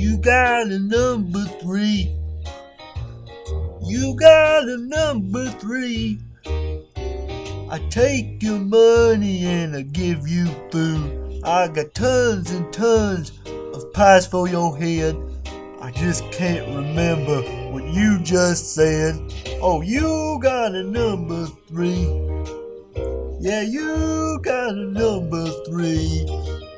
You got a number three. You got a number three. I take your money and I give you food. I got tons and tons of pies for your head. I just can't remember what you just said. Oh, you got a number three. Yeah, you got a number three.